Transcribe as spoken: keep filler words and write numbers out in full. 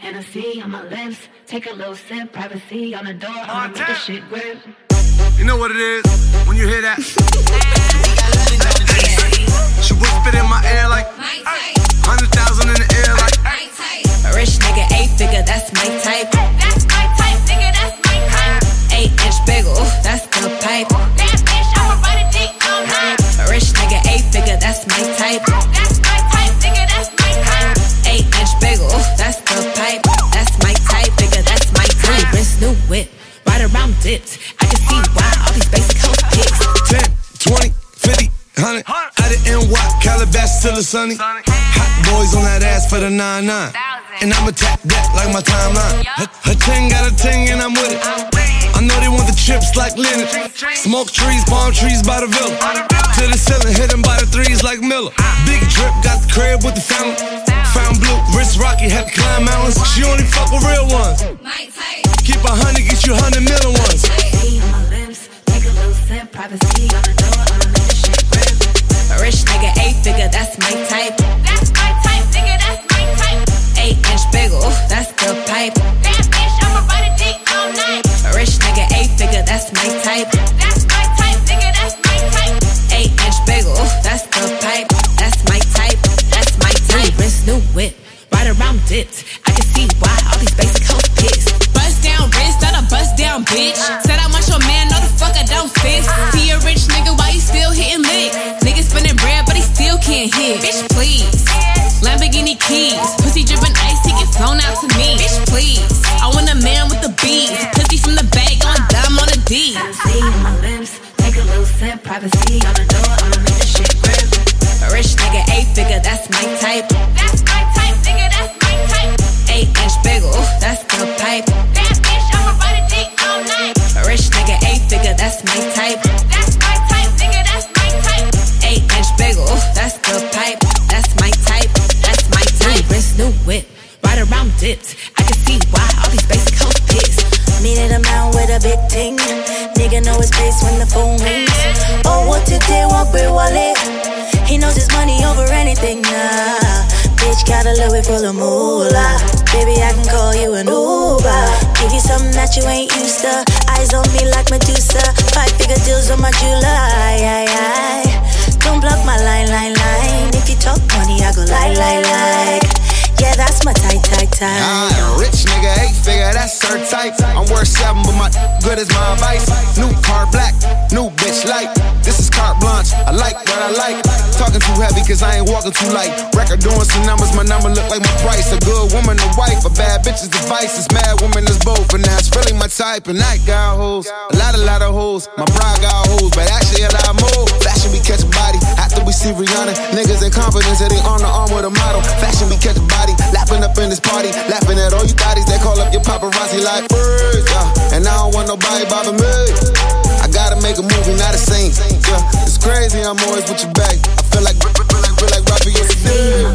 Hennessy on my lips, take a little sip, privacy on the door, I'ma make this shit grip. You know what it is when you hear that? She would spit in my ear like hundred thousand in the air like a rich nigga, eight figure, that's my type. That's my type, nigga, that's my type. Eight inch bagel, that's the pipe. That bitch, I'ma ride a dick all night. A rich nigga, eight figure, that's my type. That's my type, nigga, that's my type. Eight inch bagel, that's the pipe. That's my type, nigga, that's my type. New wrist, new whip, ride around dips. I can see why all these basic hoes pics. ten, twenty, fifty, one hundred. Out of N Y, Calabasas till it's sunny. Hot boys on that ass for the nine nine. And I'ma tap that like my timeline. Her, her ting got a ting and I'm with it. I know they want the chips like Leonard. Smoke trees, palm trees by the villa. To the ceiling, hit them by the threes like Miller. Big drip, got the crib with the fountain. Found blue, wrist rocky, had to climb mountains. She only fuck with real ones. Keep a hundred, get you a hundred million ones. Privacy on my lips, take a little sip, privacy on the door, I'ma make this shit grip. A rich nigga, eight figure, that's my type. That's my type, nigga, that's my type. Eight inch bagel, that's the pipe. That bitch, I'ma ride a dick all night. A rich nigga, eight figure, that's my type. That's my type, nigga, that's my type. Eight inch bagel, that's the pipe. That's my type, that's my type. New wrist, new whip, ride around dips. I can see why all these basic hoes pissed. Bust down wrist, not a bust down bitch. Said I want your man, no the fuck I don't fit. See a rich nigga, why you still hitting licks? Nigga spinning bread, but he still can't hit. Bitch, please. Lamborghini keys, pussy dripping ice, he get flown out to me. Bitch, please. I want a man with the bees, pussy from the bag on dumb on a D. Privacy on my lips, take a little sip, privacy on the door, I'ma make this shit grip. A rich nigga, eight figure, that's my type. That's my type, nigga, that's my type. Eight inch bagel, that's the pipe. That bitch, I'ma ride a dick all night. A rich nigga, eight figure, that's my type. That's my type, nigga, that's my type. Eight inch bagel, that's the pipe. That's my type, that's my type. New wrist, new whip, ride around dips. I can see why all these basic hoes pissed. Meeting a man with a big ting. Nigga know his face when the phone rings. Oh, what did they want, Bill Wallet? He knows his money over anything, nah. Bitch got a Louis full of moolah. Baby, I can call you an Uber. Give you something that you ain't used to. Eyes on me like Medusa. Five figure deals on my July. Aye, aye. Don't block my line, line, line. If you talk money, I go lie, lie, like. Yeah, that's my type, type, type. Ah, rich nigga, eight figure, that's her type. I'm worth seven, but my good is my advice. New car black, new bitch light. This is carte blanche, I like what I like. Talking too heavy cause I ain't walking too light. Record doing some numbers, my number look like my price. A good woman, a wife, a bad bitch's device. It's mad woman, is both, and that's really my type. And I got hoes, a lot, a lot of hoes. My bride got hoes, but actually a lot more. Fashion, we catch a body, after we see Rihanna. Niggas in confidence, that they on the arm with a model. Fashion, we catch a body, lapping up in this party. Laughing at all you thotties that call up your paparazzi like birds, yeah. And I don't want nobody bother me. I gotta make a movie, not a scene, yeah. It's crazy, I'm always with your back. I feel like, feel like, feel like Robbie yesterday.